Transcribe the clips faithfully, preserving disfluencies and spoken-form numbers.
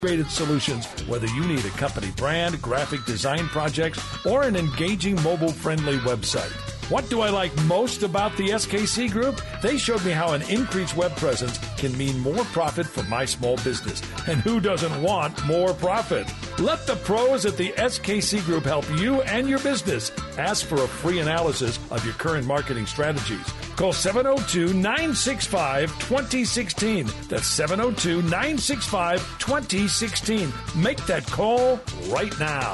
Integrated solutions, whether you need a company brand, graphic design projects, or an engaging mobile-friendly website. What do I like most about the S K C Group? They showed me how an increased web presence can mean more profit for my small business. And who doesn't want more profit? Let the pros at the S K C Group help you and your business. Ask for a free analysis of your current marketing strategies. Call seven oh two, nine six five, two oh one six. That's seven oh two, nine six five, two oh one six. Make that call right now.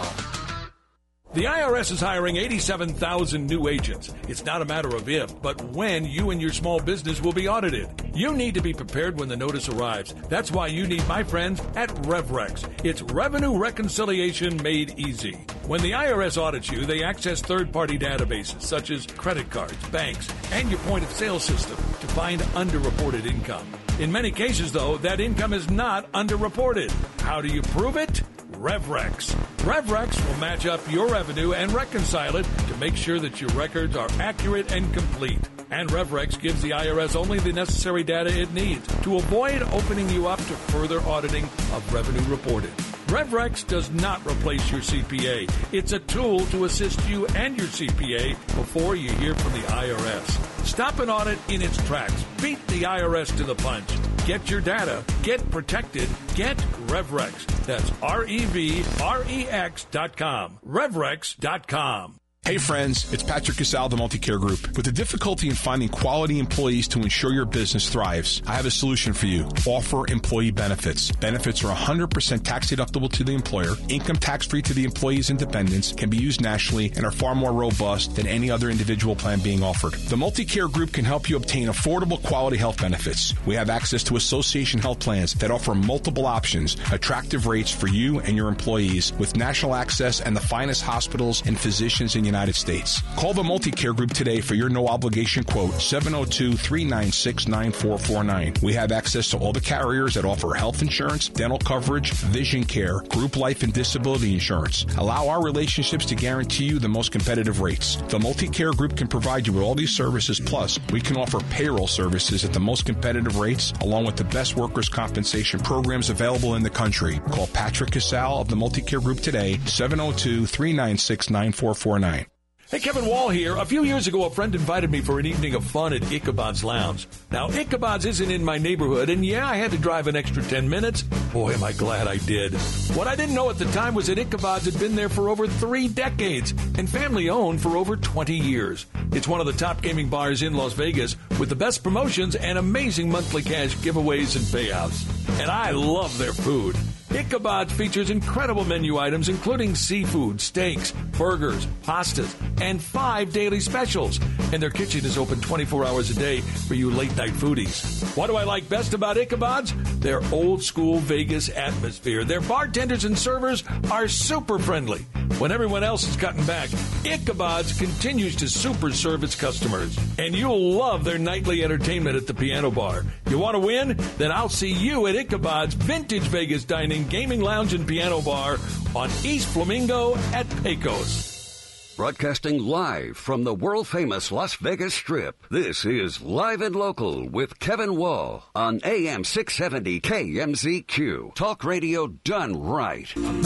The I R S is hiring eighty-seven thousand new agents. It's not a matter of if, but when you and your small business will be audited. You need to be prepared when the notice arrives. That's why you need my friends at RevRex. It's revenue reconciliation made easy. When the I R S audits you, they access third-party databases such as credit cards, banks, and your point-of-sale system to find underreported income. In many cases, though, that income is not underreported. How do you prove it? RevRex. RevRex will match up your revenue and reconcile it to make sure that your records are accurate and complete. And RevRex gives the I R S only the necessary data it needs to avoid opening you up to further auditing of revenue reported. RevRex does not replace your C P A. It's a tool to assist you and your C P A before you hear from the I R S. Stop an audit in its tracks. Beat the I R S to the punch. Get your data. Get protected. Get RevRex. That's R E V R E X dot com. RevRex dot com. Hey friends, it's Patrick Casal, the Multicare Group. With the difficulty in finding quality employees to ensure your business thrives, I have a solution for you. Offer employee benefits. Benefits are one hundred percent tax deductible to the employer, income tax-free to the employee's and dependents, can be used nationally, and are far more robust than any other individual plan being offered. The Multicare Group can help you obtain affordable quality health benefits. We have access to association health plans that offer multiple options, attractive rates for you and your employees, with national access and the finest hospitals and physicians in the United States. Call the Multicare Group today for your no-obligation quote, seven oh two, three nine six, nine four four nine. We have access to all the carriers that offer health insurance, dental coverage, vision care, group life and disability insurance. Allow our relationships to guarantee you the most competitive rates. The Multicare Group can provide you with all these services, plus we can offer payroll services at the most competitive rates, along with the best workers' compensation programs available in the country. Call Patrick Casal of the Multicare Group today, seven oh two, three nine six, nine four four nine. Hey, Kevin Wall here. A few years ago, a friend invited me for an evening of fun at Ichabod's Lounge. Now, Ichabod's isn't in my neighborhood, and yeah, I had to drive an extra ten minutes. Boy, am I glad I did. What I didn't know at the time was that Ichabod's had been there for over three decades and family-owned for over twenty years. It's one of the top gaming bars in Las Vegas with the best promotions and amazing monthly cash giveaways and payouts. And I love their food. Ichabod features incredible menu items, including seafood, steaks, burgers, pastas, and five daily specials. And their kitchen is open twenty-four hours a day for you late-night foodies. What do I like best about Ichabod's? Their old-school Vegas atmosphere. Their bartenders and servers are super friendly. When everyone else is cutting back, Ichabod's continues to super serve its customers. And you'll love their nightly entertainment at the piano bar. You want to win? Then I'll see you at Ichabod's Vintage Vegas Dining, Gaming Lounge, and Piano Bar on East Flamingo at Pecos. Broadcasting live from the world-famous Las Vegas Strip, this is Live and Local with Kevin Wall on A M six seventy K M Z Q. Talk radio done right. Coming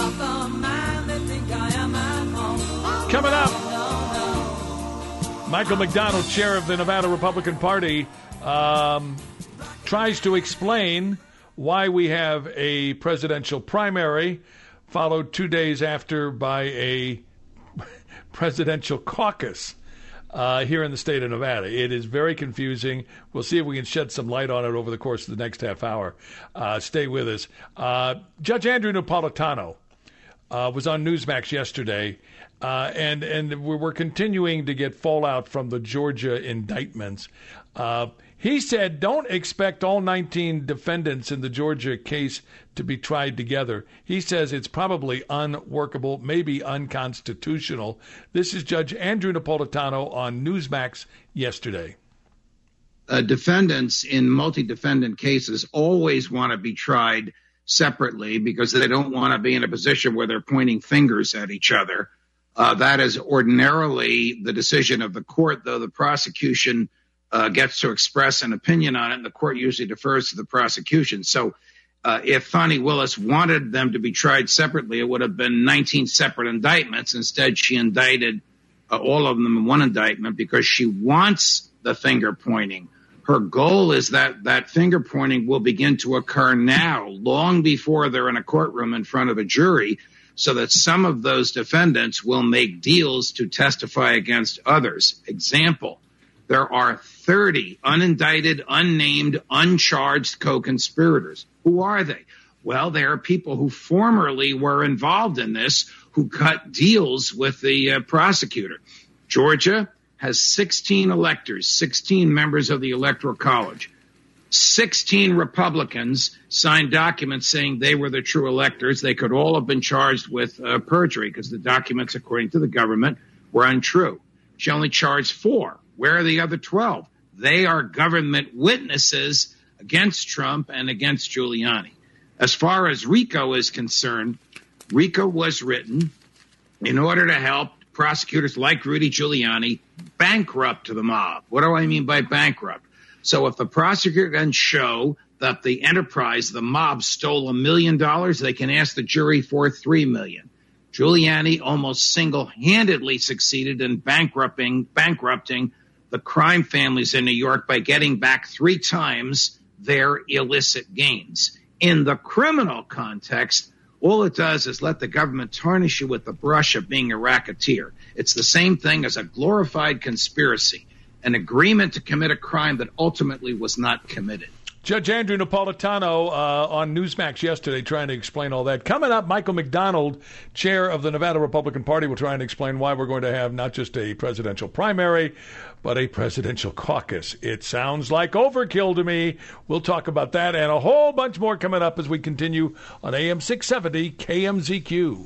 up, Michael McDonald, chair of the Nevada Republican Party, um, tries to explain why we have a presidential primary followed two days after by a presidential caucus uh, here in the state of Nevada. It is very confusing. We'll see if we can shed some light on it over the course of the next half hour. Uh, stay with us. Uh, Judge Andrew Napolitano uh, was on Newsmax yesterday, uh, and, and we're continuing to get fallout from the Georgia indictments. Uh, He said, don't expect all nineteen defendants in the Georgia case to be tried together. He says it's probably unworkable, maybe unconstitutional. This is Judge Andrew Napolitano on Newsmax yesterday. Uh, defendants in multi-defendant cases always want to be tried separately because they don't want to be in a position where they're pointing fingers at each other. Uh, that is ordinarily the decision of the court, though the prosecution Uh, gets to express an opinion on it, and the court usually defers to the prosecution. So Uh, if Fani Willis wanted them to be tried separately, it would have been nineteen separate indictments. Instead, she indicted uh, all of them in one indictment because she wants the finger pointing. Her goal is that that finger pointing will begin to occur now, long before they're in a courtroom in front of a jury, so that some of those defendants will make deals to testify against others. Example, there are thirty unindicted, unnamed, uncharged co-conspirators. Who are they? Well, they are people who formerly were involved in this, who cut deals with the uh, prosecutor. Georgia has sixteen electors, sixteen members of the Electoral College. sixteen Republicans signed documents saying they were the true electors. They could all have been charged with uh, perjury because the documents, according to the government, were untrue. She only charged four. Where are the other twelve? They are government witnesses against Trump and against Giuliani. As far as RICO is concerned, RICO was written in order to help prosecutors like Rudy Giuliani bankrupt the mob. What do I mean by bankrupt? So if the prosecutor can show that the enterprise, the mob, stole a million dollars, they can ask the jury for three million. Giuliani almost single-handedly succeeded in bankrupting, bankrupting the crime families in New York by getting back three times their illicit gains. In the criminal context, all it does is let the government tarnish you with the brush of being a racketeer. It's the same thing as a glorified conspiracy, an agreement to commit a crime that ultimately was not committed. Judge Andrew Napolitano uh, on Newsmax yesterday trying to explain all that. Coming up, Michael McDonald, chair of the Nevada Republican Party, will try and explain why we're going to have not just a presidential primary, but a presidential caucus. It sounds like overkill to me. We'll talk about that and a whole bunch more coming up as we continue on A M six seventy K M Z Q.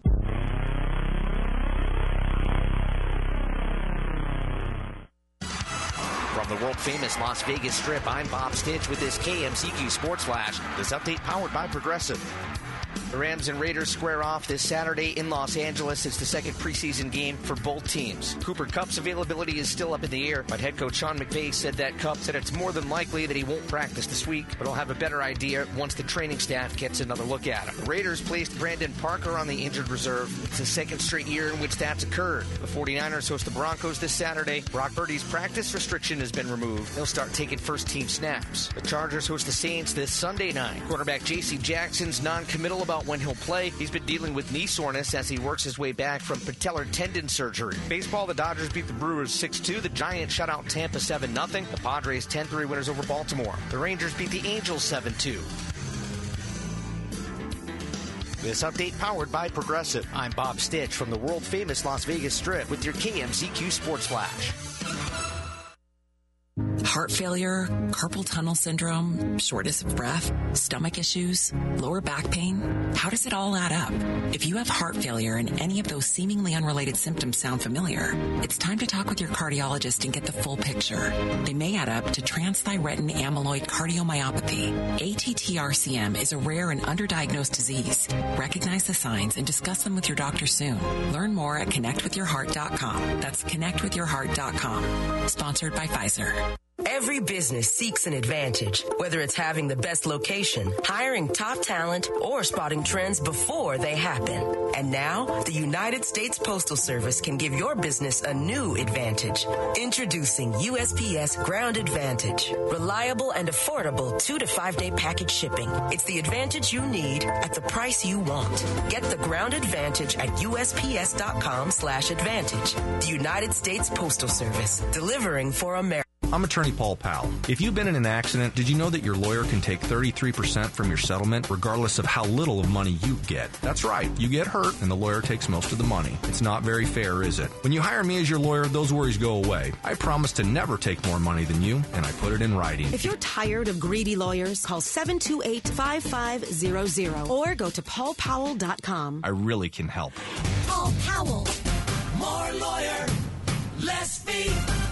The world-famous Las Vegas Strip, I'm Bob Stitch with this K M Z Q Sports Flash. This update powered by Progressive. The Rams and Raiders square off this Saturday in Los Angeles. It's the second preseason game for both teams. Cooper Kupp's availability is still up in the air, but head coach Sean McVay said that Kupp said it's more than likely that he won't practice this week, but he'll have a better idea once the training staff gets another look at him. The Raiders placed Brandon Parker on the injured reserve. It's the second straight year in which that's occurred. The 49ers host the Broncos this Saturday. Brock Purdy's practice restriction has been removed. He'll start taking first-team snaps. The Chargers host the Saints this Sunday night. Quarterback J C Jackson's non-committal about when he'll play. He's been dealing with knee soreness as he works his way back from patellar tendon surgery. Baseball, the Dodgers beat the Brewers six two. The Giants shut out Tampa seven nothing. The Padres ten three winners over Baltimore. The Rangers beat the Angels seven two. This update powered by Progressive. I'm Bob Stitch from the world-famous Las Vegas Strip with your K M Z Q Sports Flash. Heart failure, carpal tunnel syndrome, shortness of breath, stomach issues, lower back pain. How does it all add up? If you have heart failure and any of those seemingly unrelated symptoms sound familiar, it's time to talk with your cardiologist and get the full picture. They may add up to transthyretin amyloid cardiomyopathy. A T T R C M is a rare and underdiagnosed disease. Recognize the signs and discuss them with your doctor soon. Learn more at connect with your heart dot com. That's connect with your heart dot com. Sponsored by Pfizer. Every business seeks an advantage, whether it's having the best location, hiring top talent, or spotting trends before they happen. And now, the United States Postal Service can give your business a new advantage. Introducing U S P S Ground Advantage. Reliable and affordable two to five day package shipping. It's the advantage you need at the price you want. Get the Ground Advantage at U S P S dot com slash advantage. The United States Postal Service, delivering for America. I'm attorney Paul Powell. If you've been in an accident, did you know that your lawyer can take thirty-three percent from your settlement regardless of how little of money you get? That's right. You get hurt and the lawyer takes most of the money. It's not very fair, is it? When you hire me as your lawyer, those worries go away. I promise to never take more money than you, and I put it in writing. If you're tired of greedy lawyers, call seven two eight, five five zero zero or go to paul powell dot com. I really can help. Paul Powell. More lawyer, less fee.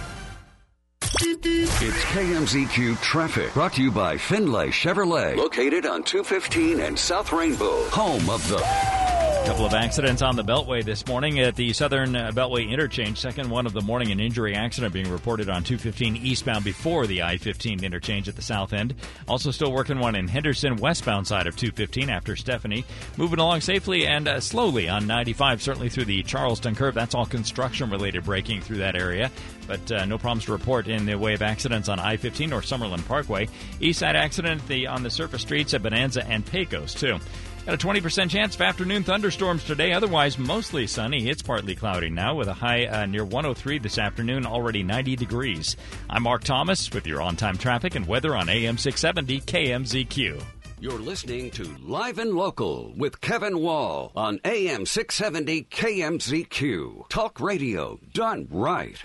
It's K M Z Q Traffic, brought to you by Finlay Chevrolet, located on two fifteen and South Rainbow, home of the A couple of accidents on the Beltway this morning at the Southern uh, Beltway interchange. Second one of the morning, an injury accident being reported on two fifteen eastbound before the I fifteen interchange at the south end. Also still working one in Henderson westbound side of two fifteen after Stephanie. Moving along safely and uh, slowly on ninety-five, certainly through the Charleston curve. That's all construction-related braking through that area. But uh, no problems to report in the way of accidents on I fifteen or Summerlin Parkway. East side accident the, on the surface streets at Bonanza and Pecos, too. Got a twenty percent chance of afternoon thunderstorms today. Otherwise, mostly sunny. It's partly cloudy now with a high uh, near one oh three this afternoon, already ninety degrees. I'm Mark Thomas with your on-time traffic and weather on A M six seventy K M Z Q. You're listening to Live and Local with Kevin Wall on A M six seventy K M Z Q. Talk radio done right.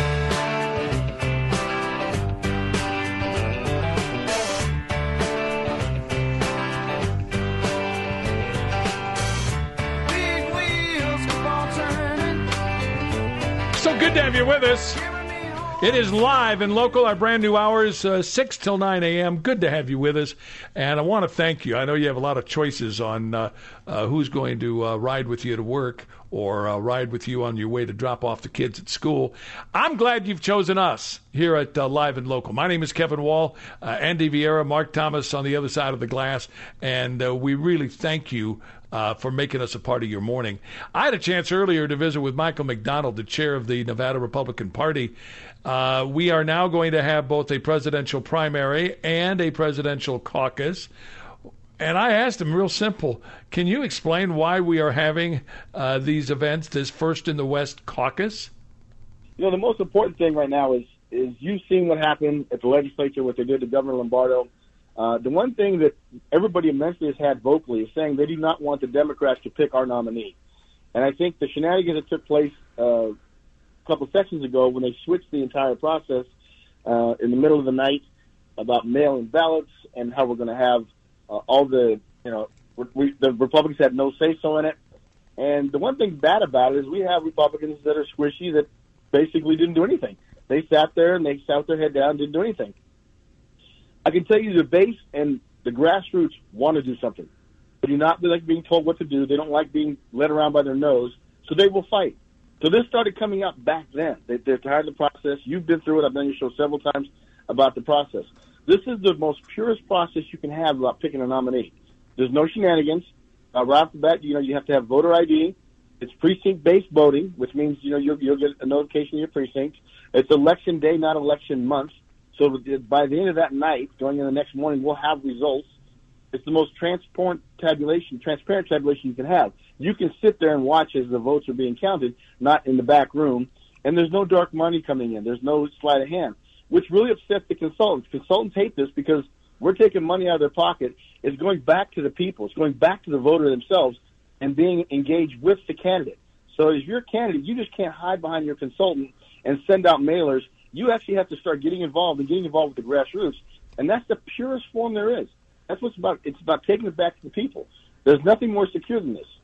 So good to have you with us. It is Live and Local, our brand new hours, uh, six till nine a.m. Good to have you with us. And I want to thank you. I know you have a lot of choices on uh, uh, who's going to uh, ride with you to work or uh, ride with you on your way to drop off the kids at school. I'm glad you've chosen us here at uh, Live and Local. My name is Kevin Wall, uh, Andy Vieira, Mark Thomas on the other side of the glass, and uh, we really thank you Uh, for making us a part of your morning. I had a chance earlier to visit with Michael McDonald, the chair of the Nevada Republican Party. Uh, we are now going to have both a presidential primary and a presidential caucus. And I asked him real simple, can you explain why we are having uh, these events, this First in the West caucus? You know, the most important thing right now is, is you've seen what happened at the legislature, what they did to Governor Lombardo. Uh, the one thing that everybody immensely has had vocally is saying they do not want the Democrats to pick our nominee. And I think the shenanigans that took place uh, a couple sessions ago when they switched the entire process uh, in the middle of the night about mail-in ballots and how we're going to have uh, all the, you know, we, the Republicans had no say-so in it. And the one thing bad about it is we have Republicans that are squishy that basically didn't do anything. They sat there and they sat their head down and didn't do anything. I can tell you the base and the grassroots want to do something. They do not like being told what to do. They don't like being led around by their nose, so they will fight. So this started coming up back then. They, they're tired of the process. You've been through it. I've done your show several times about the process. This is the most purest process you can have about picking a nominee. There's no shenanigans. Uh, right off the bat, you know, you have to have voter I D. It's precinct-based voting, which means, you know, you'll, you'll get a notification of your precinct. It's election day, not election month. So by the end of that night, going in the next morning, we'll have results. It's the most transparent tabulation, transparent tabulation you can have. You can sit there and watch as the votes are being counted, not in the back room. And there's no dark money coming in. There's no sleight of hand, which really upsets the consultants. Consultants hate this because we're taking money out of their pocket. It's going back to the people. It's going back to the voter themselves and being engaged with the candidate. So if you're a candidate, you just can't hide behind your consultant and send out mailers. You actually have to start getting involved and getting involved with the grassroots. And that's the purest form there is. That's what it's about. It's about taking it back to the people. There's nothing more secure than this.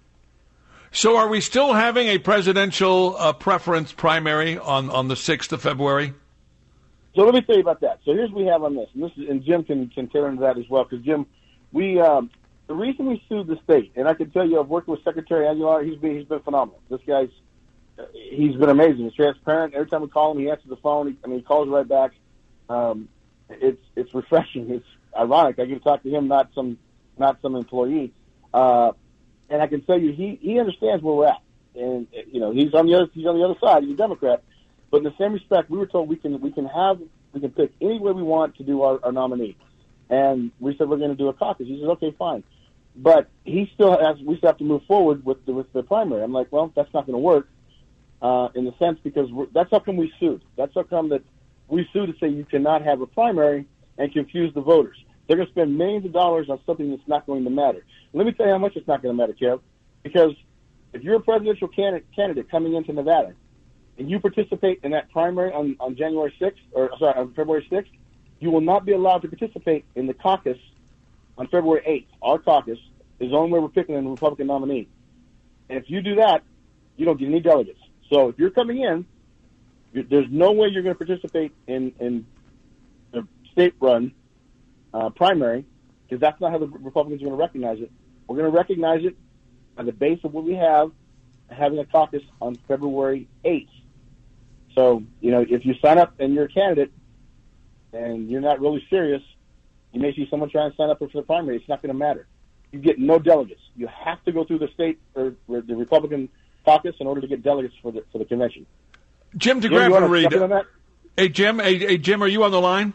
So are we still having a presidential uh, preference primary on, on the sixth of February? So let me tell you about that. So here's what we have on this. And, this is, and Jim can, can tear into that as well. Because, Jim, we um, the reason we sued the state, and I can tell you I've worked with Secretary Aguilar. He's been, he's been phenomenal. This guy's He's been amazing. He's transparent. Every time we call him, he answers the phone. He, I mean, he calls right back. Um, it's it's refreshing. It's ironic. I get to talk to him, not some not some employee. Uh, and I can tell you, he, he understands where we're at. And you know, he's on the other he's on the other side. He's a Democrat. But in the same respect, we were told we can we can have we can pick any way we want to do our, our nominee. And we said we're going to do a caucus. He says, okay, fine. But he still has we still have to move forward with the, with the primary. I'm like, well, that's not going to work. Uh, in the sense, because we're, that's how come we sued. That's how come that we sued to say you cannot have a primary and confuse the voters. They're going to spend millions of dollars on something that's not going to matter. Let me tell you how much it's not going to matter, Kev. Because if you're a presidential candidate, candidate coming into Nevada and you participate in that primary on, on January sixth, or sorry, on February sixth, you will not be allowed to participate in the caucus on February eighth. Our caucus is the only way we're picking a Republican nominee. And if you do that, you don't get any delegates. So if you're coming in, there's no way you're going to participate in, in the state-run uh, primary, because that's not how the Republicans are going to recognize it. We're going to recognize it on the base of what we have, having a caucus on February eighth. So, you know, if you sign up and you're a candidate and you're not really serious, you may see someone trying to sign up for the primary. It's not going to matter. You get no delegates. You have to go through the state or, or the Republican caucus in order to get delegates for the for the convention. Jim Jim, DeGraffenreid. you wanna jump in on that? Hey, Jim. Hey, hey, Jim, are you on the line?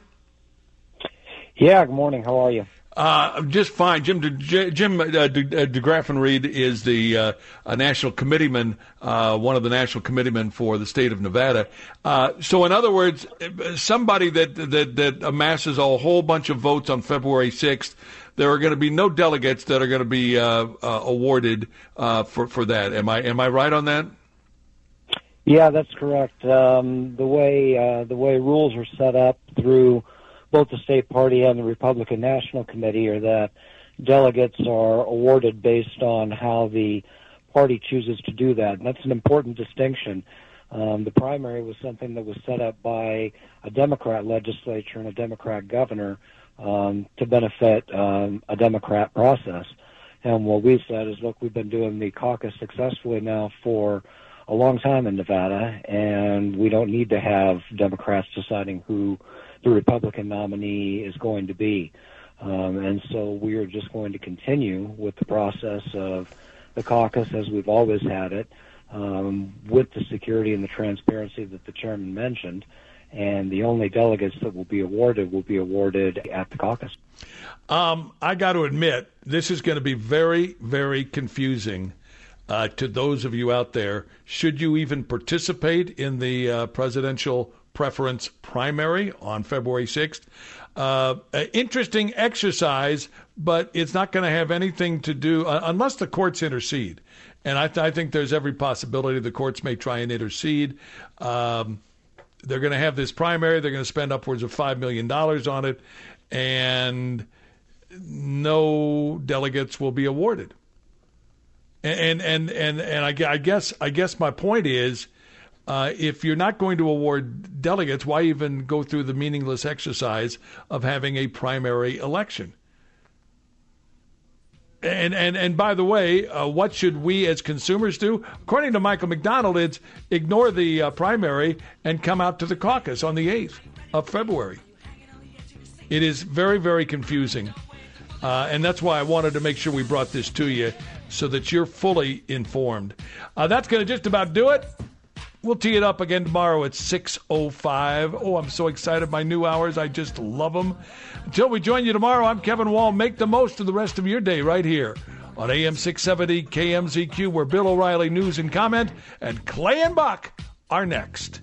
Yeah, good morning. How are you? Uh, just fine. Jim De, Jim uh, De, DeGraffenreid is the uh, a national committeeman, uh, one of the national committeemen for the state of Nevada. Uh, so, in other words, somebody that, that, that amasses a whole bunch of votes on February sixth, there are going to be no delegates that are going to be uh, uh, awarded uh, for for that. Am I am I right on that? Yeah, that's correct. Um, the way uh, the way rules are set up through both the state party and the Republican National Committee are that delegates are awarded based on how the party chooses to do that. And that's an important distinction. Um, the primary was something that was set up by a Democrat legislature and a Democrat governor um, to benefit um, a Democrat process. And what we've said is, look, we've been doing the caucus successfully now for a long time in Nevada, and we don't need to have Democrats deciding who the Republican nominee is going to be. Um, and so we are just going to continue with the process of the caucus as we've always had it, um, with the security and the transparency that the chairman mentioned. And the only delegates that will be awarded will be awarded at the caucus. Um, I got to admit, this is going to be very, very confusing uh, to those of you out there. Should you even participate in the uh, presidential preference primary on February sixth. Uh, interesting exercise, but it's not going to have anything to do, uh, unless the courts intercede. And I, th- I think there's every possibility the courts may try and intercede. Um, they're going to have this primary. They're going to spend upwards of five million dollars on it, and no delegates will be awarded. And and and, and I, I guess I guess my point is, Uh, if you're not going to award delegates, why even go through the meaningless exercise of having a primary election? And and and by the way, uh, what should we as consumers do? According to Michael McDonald, it's ignore the uh, primary and come out to the caucus on the eighth of February. It is very, very confusing. Uh, and that's why I wanted to make sure we brought this to you so that you're fully informed. Uh, that's going to just about do it. We'll tee it up again tomorrow at six oh five. Oh, I'm so excited. My new hours, I just love them. Until we join you tomorrow, I'm Kevin Wall. Make the most of the rest of your day right here on A M six seventy K M Z Q, where Bill O'Reilly News and Comment and Clay and Buck are next.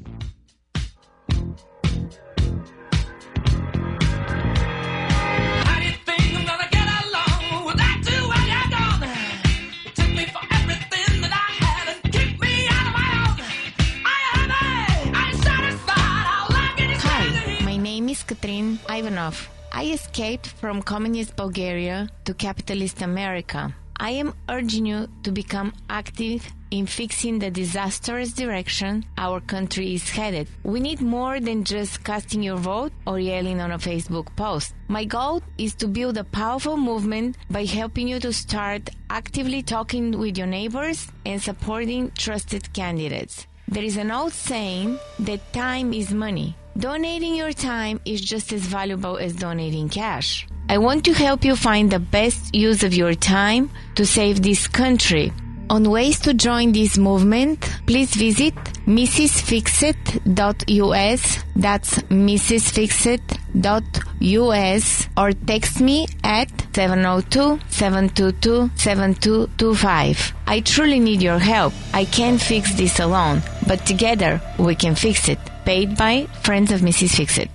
Katrin Ivanov. I escaped from communist Bulgaria to capitalist America. I am urging you to become active in fixing the disastrous direction our country is headed. We need more than just casting your vote or yelling on a Facebook post. My goal is to build a powerful movement by helping you to start actively talking with your neighbors and supporting trusted candidates. There is an old saying that time is money. Donating your time is just as valuable as donating cash. I want to help you find the best use of your time to save this country. On ways to join this movement, please visit Missus Fixit dot U S, that's Missus Fixit dot U S, or text me at seven oh two, seven two two, seven two two five. I truly need your help. I can't fix this alone, but together we can fix it. Paid by Friends of Missus Fixit.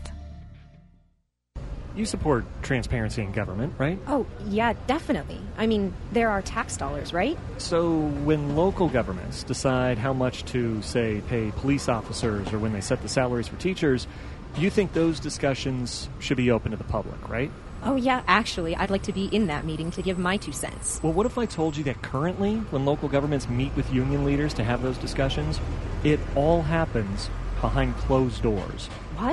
You support transparency in government, right? Oh, yeah, definitely. I mean, there are tax dollars, right? So when local governments decide how much to, say, pay police officers or when they set the salaries for teachers, you think those discussions should be open to the public, right? Oh, yeah, actually, I'd like to be in that meeting to give my two cents. Well, what if I told you that currently, when local governments meet with union leaders to have those discussions, it all happens behind closed doors? What?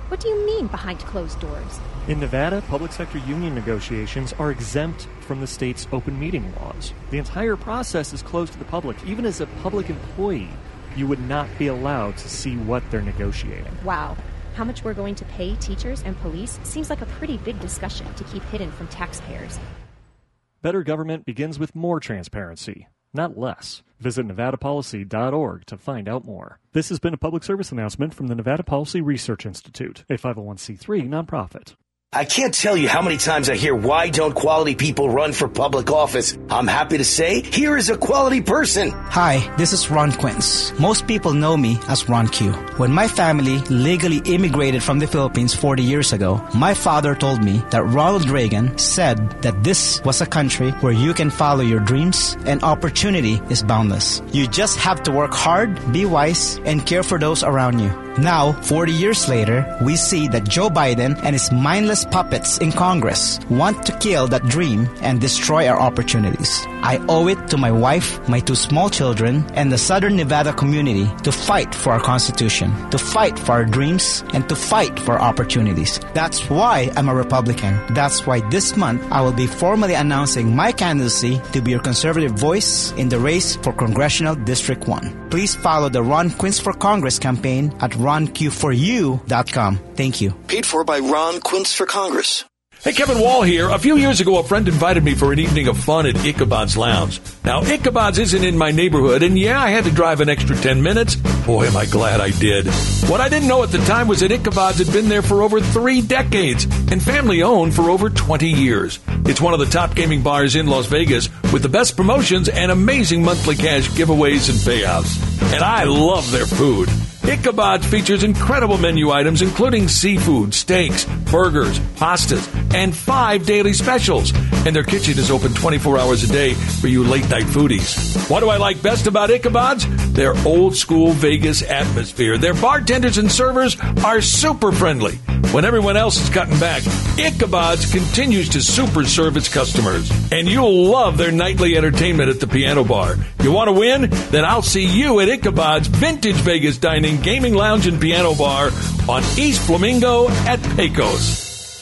What do you mean behind closed doors? In Nevada, public sector union negotiations are exempt from the state's open meeting laws. The entire process is closed to the public. Even as a public employee, you would not be allowed to see what they're negotiating. Wow. How much we're going to pay teachers and police seems like a pretty big discussion to keep hidden from taxpayers. Better government begins with more transparency, not less. Visit nevada policy dot org to find out more. This has been a public service announcement from the Nevada Policy Research Institute, a five oh one c three nonprofit. I can't tell you how many times I hear, why don't quality people run for public office? I'm happy to say, here is a quality person. Hi, this is Ron Quince. Most people know me as Ron Q. When my family legally immigrated from the Philippines forty years ago, my father told me that Ronald Reagan said that this was a country where you can follow your dreams and opportunity is boundless. You just have to work hard, be wise, and care for those around you. Now, forty years later, we see that Joe Biden and his mindless puppets in Congress want to kill that dream and destroy our opportunities. I owe it to my wife, my two small children, and the Southern Nevada community to fight for our Constitution, to fight for our dreams, and to fight for our opportunities. That's why I'm a Republican. That's why this month I will be formally announcing my candidacy to be your conservative voice in the race for Congressional District one. Please follow the Ron Quince for Congress campaign at ron q for you dot com. Thank you. Paid for by Ron Quince for Congress. Hey, Kevin Wall here. A few years ago, a friend invited me for an evening of fun at Ichabod's Lounge. Now, Ichabod's isn't in my neighborhood, and yeah, I had to drive an extra ten minutes. Boy, am I glad I did. What I didn't know at the time was that Ichabod's had been there for over three decades and family-owned for over twenty years. It's one of the top gaming bars in Las Vegas with the best promotions and amazing monthly cash giveaways and payouts. And I love their food. Ichabod's features incredible menu items including seafood, steaks, burgers, pastas, and five daily specials. And their kitchen is open twenty-four hours a day for you late-night foodies. What do I like best about Ichabod's? Their old-school Vegas atmosphere. Their bartenders and servers are super friendly. When everyone else is cutting back, Ichabod's continues to super serve its customers. And you'll love their nightly entertainment at the piano bar. You want to win? Then I'll see you at Ichabod's Vintage Vegas Dining, Gaming Lounge, and Piano Bar on East Flamingo at Pecos.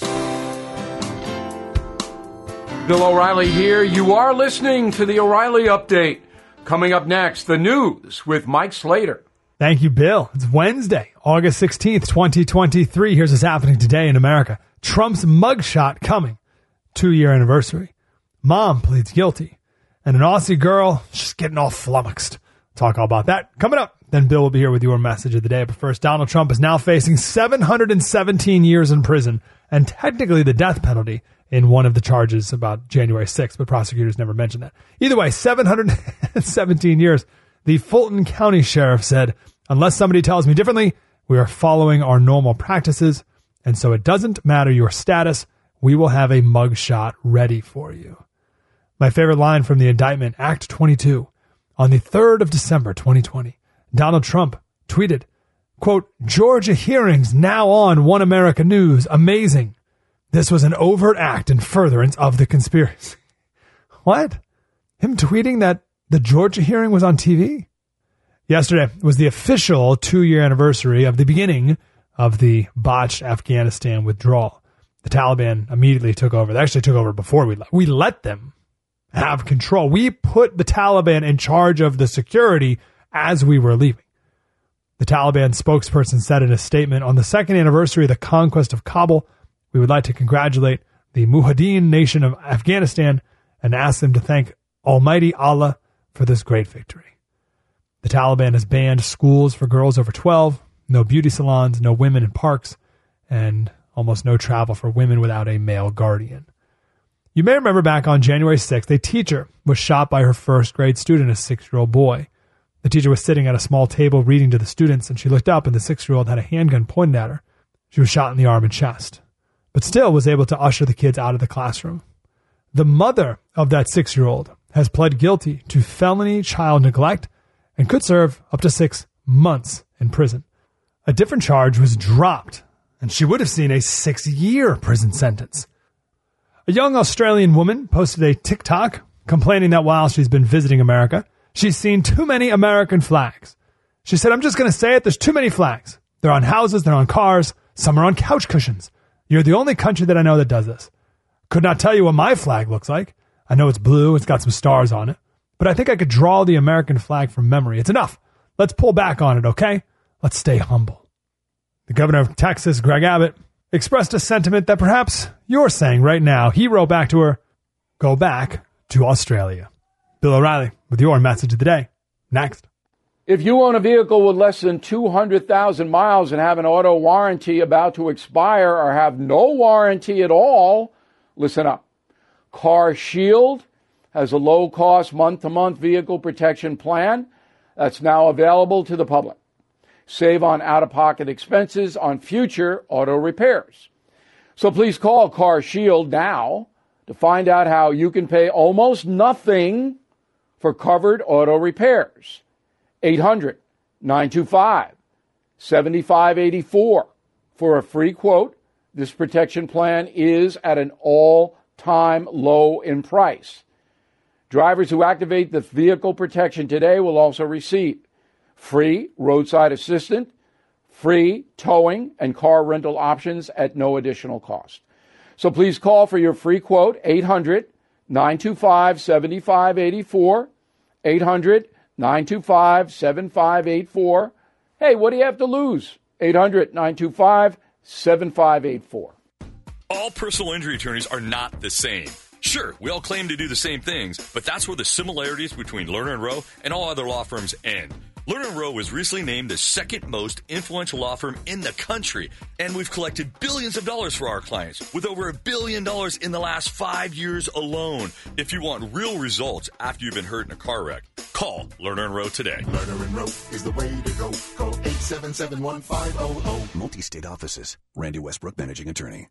Bill O'Reilly here. You are listening to the O'Reilly Update. Coming up next, the news with Mike Slater. Thank you, Bill. It's Wednesday, August sixteenth, twenty twenty-three. Here's what's happening today in America. Trump's mugshot coming. Two-year anniversary. Mom pleads guilty. And an Aussie girl just getting all flummoxed. Talk all about that coming up. Then Bill will be here with your message of the day. But first, Donald Trump is now facing seven hundred seventeen years in prison and technically the death penalty in one of the charges about January sixth, but prosecutors never mentioned that. Either way, seven hundred seventeen years. The Fulton County Sheriff said, unless somebody tells me differently, we are following our normal practices, and so it doesn't matter your status, we will have a mugshot ready for you. My favorite line from the indictment, Act twenty-two. On the third of December, twenty twenty, Donald Trump tweeted, quote, Georgia hearings now on One America News. Amazing. This was an overt act in furtherance of the conspiracy. What? Him tweeting that the Georgia hearing was on T V? Yesterday was the official two-year anniversary of the beginning of the botched Afghanistan withdrawal. The Taliban immediately took over. They actually took over before we let, we let them have control. We put the Taliban in charge of the security as we were leaving. The Taliban spokesperson said in a statement, on the second anniversary of the conquest of Kabul, we would like to congratulate the Mujahideen nation of Afghanistan and ask them to thank Almighty Allah for this great victory. The Taliban has banned schools for girls over twelve, no beauty salons, no women in parks, and almost no travel for women without a male guardian. You may remember back on January sixth, a teacher was shot by her first grade student, a six-year-old boy. The teacher was sitting at a small table reading to the students, and she looked up, and the six-year-old had a handgun pointed at her. She was shot in the arm and chest, but still was able to usher the kids out of the classroom. The mother of that six-year-old has pled guilty to felony child neglect and could serve up to six months in prison. A different charge was dropped, and she would have seen a six-year prison sentence. A young Australian woman posted a TikTok complaining that while she's been visiting America, she's seen too many American flags. She said, I'm just going to say it, there's too many flags. They're on houses, they're on cars, Some are on couch cushions. You're the only country that I know that does this. Could not tell you what my flag looks like. I know it's blue. It's got some stars on it. But I think I could draw the American flag from memory. It's enough. Let's pull back on it, okay? Let's stay humble. The governor of Texas, Greg Abbott, expressed a sentiment that perhaps you're saying right now. He wrote back to her, go back to Australia. Bill O'Reilly with your message of the day. Next. If you own a vehicle with less than two hundred thousand miles and have an auto warranty about to expire or have no warranty at all, listen up. Car Shield has a low-cost month-to-month vehicle protection plan that's now available to the public. Save on out-of-pocket expenses on future auto repairs. So please call Car Shield now to find out how you can pay almost nothing for covered auto repairs. eight hundred, nine two five, seven five eight four. For a free quote, this protection plan is at an all-time low in price. Drivers who activate the vehicle protection today will also receive free roadside assistance, free towing, and car rental options at no additional cost. So please call for your free quote, eight hundred, nine two five, seven five eight four, eight hundred, nine two five, seven five eight four. Hey, what do you have to lose? eight hundred, nine two five, seven five eight four. All personal injury attorneys are not the same. Sure, we all claim to do the same things, but that's where the similarities between Lerner and Rowe and all other law firms end. Lerner and Rowe was recently named the second most influential law firm in the country, and we've collected billions of dollars for our clients, with over a billion dollars in the last five years alone. If you want real results after you've been hurt in a car wreck, call Lerner and Rowe today. Lerner and Rowe is the way to go. Call eight seven seven, one five zero zero. Multi-state offices. Randy Westbrook, managing attorney.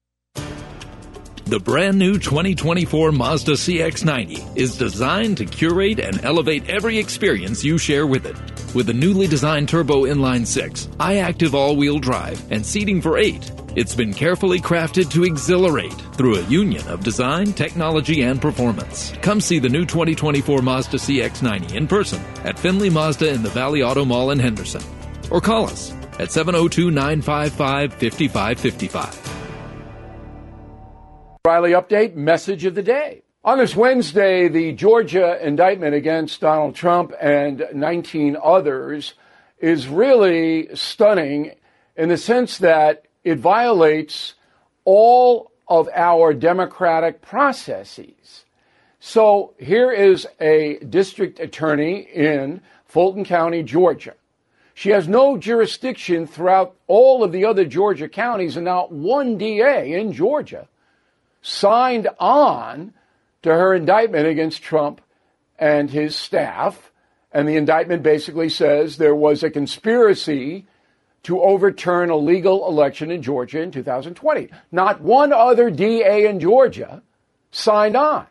The brand new twenty twenty-four Mazda C X ninety is designed to curate and elevate every experience you share with it. With a newly designed turbo inline six, I-Active all-wheel drive, and seating for eight, it's been carefully crafted to exhilarate through a union of design, technology, and performance. Come see the new twenty twenty-four Mazda C X ninety in person at Findlay Mazda in the Valley Auto Mall in Henderson. Or call us at seven oh two, nine five five, five five five five. O'Reilly Update, message of the day. On this Wednesday, the Georgia indictment against Donald Trump and nineteen others is really stunning in the sense that it violates all of our democratic processes. So here is a district attorney in Fulton County, Georgia. She has no jurisdiction throughout all of the other Georgia counties, and not one D A in Georgia signed on to her indictment against Trump and his staff. And the indictment basically says there was a conspiracy to overturn a legal election in Georgia in two thousand twenty. Not one other D A in Georgia signed on.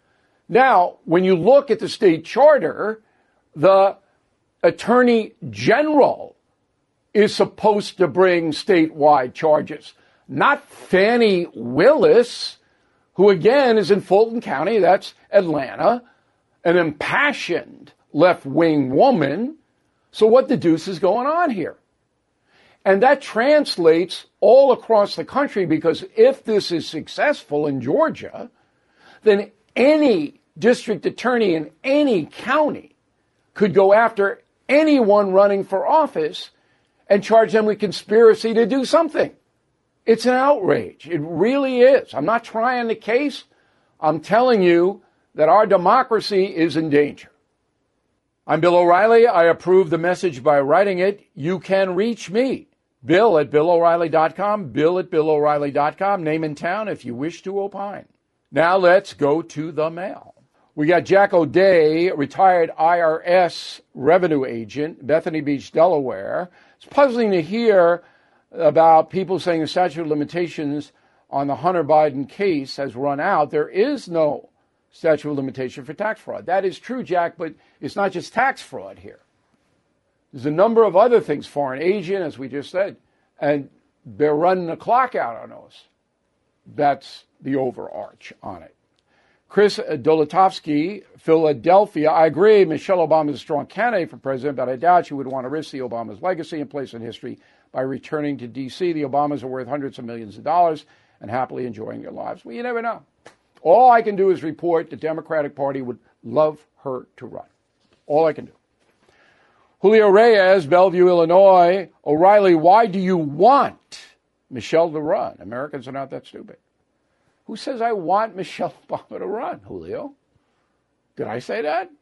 Now, when you look at the state charter, the Attorney General is supposed to bring statewide charges, not Fannie Willis, who again is in Fulton County, that's Atlanta, an impassioned left-wing woman. So what the deuce is going on here? And that translates all across the country, because if this is successful in Georgia, then any district attorney in any county could go after anyone running for office and charge them with conspiracy to do something. It's an outrage. It really is. I'm not trying the case. I'm telling you that our democracy is in danger. I'm Bill O'Reilly. I approve the message by writing it. You can reach me, Bill at Bill O'Reilly dot com, Bill at Bill O'Reilly dot com, name and town if you wish to opine. Now let's go to the mail. We got Jack O'Day, retired I R S revenue agent, Bethany Beach, Delaware. It's puzzling to hear about people saying the statute of limitations on the Hunter Biden case has run out. There is no statute of limitation for tax fraud. That is true, Jack, but it's not just tax fraud here. There's a number of other things, foreign agent, as we just said, and they're running the clock out on those. That's the overarch on it. Chris Dolatovsky, Philadelphia. I agree, Michelle Obama is a strong candidate for president, but I doubt she would want to risk the Obama's legacy and place in history by returning to D C. The Obamas are worth hundreds of millions of dollars and happily enjoying their lives. Well, you never know. All I can do is report the Democratic Party would love her to run. All I can do. Julio Reyes, Bellevue, Illinois. O'Reilly, why do you want Michelle to run? Americans are not that stupid. Who says I want Michelle Obama to run, Julio? Did I say that?